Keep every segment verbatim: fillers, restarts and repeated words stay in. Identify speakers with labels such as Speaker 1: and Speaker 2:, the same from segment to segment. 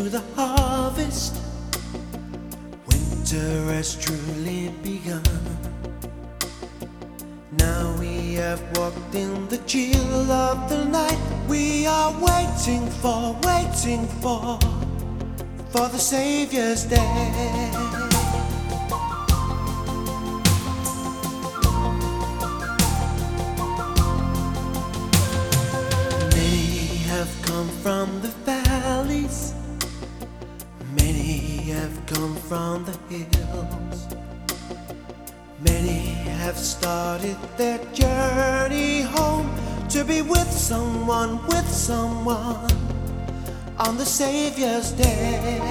Speaker 1: the harvest. Winter has truly begun. Now we have walked in the chill of the night. We are waiting for, waiting for, for the Savior's day. Many have come from the valleys, many have come from the hills. Many have started their journey home to be with someone, with someone on the Savior's day.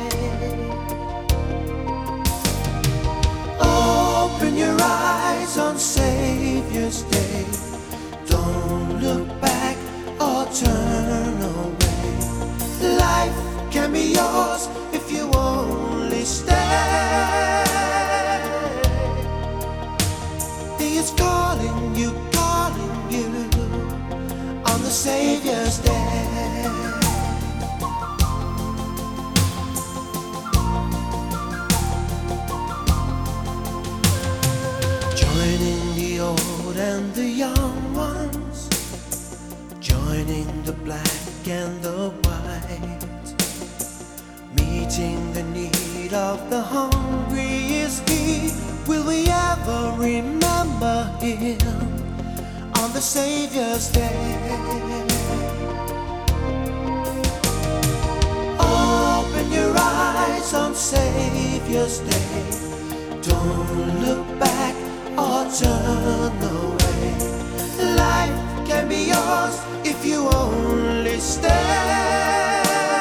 Speaker 1: Open your eyes on Savior's day. Don't look back or turn away. Life can be yours if you only stay. He is calling you, calling you on the Savior's day. Joining the old and the young ones, joining the black and the white, meeting the need of the hungry is He. Will we ever remember Him on the Savior's day? Open your eyes on Savior's day. Don't look back or turn away. Life can be yours if you only stay.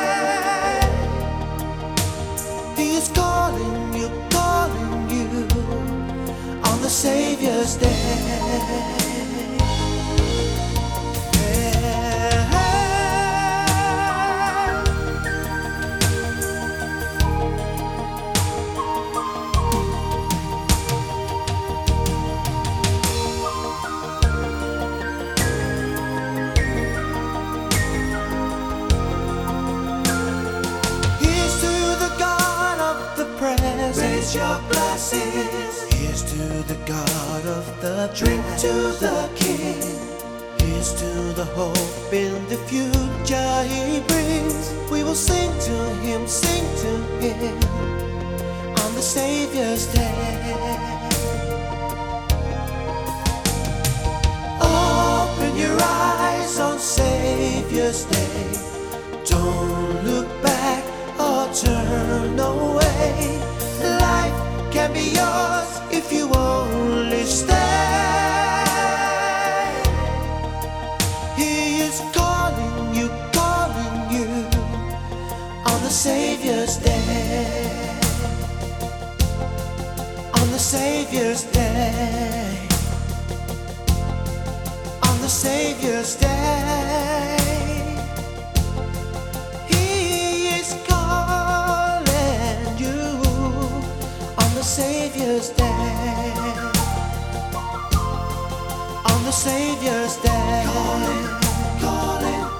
Speaker 1: He is calling you, calling you on the Savior's day. Raise your glasses. Here's to the God of the drink to the King. Here's to the hope in the future He brings. We will sing to Him, sing to Him on the Savior's day. Open your eyes on Savior's day. Don't look back or turn away. Life can be yours if you only stay. He is calling you, calling you on the Savior's day. On the Savior's day. On the Savior's day. Savior's day, on the Savior's day, calling, calling.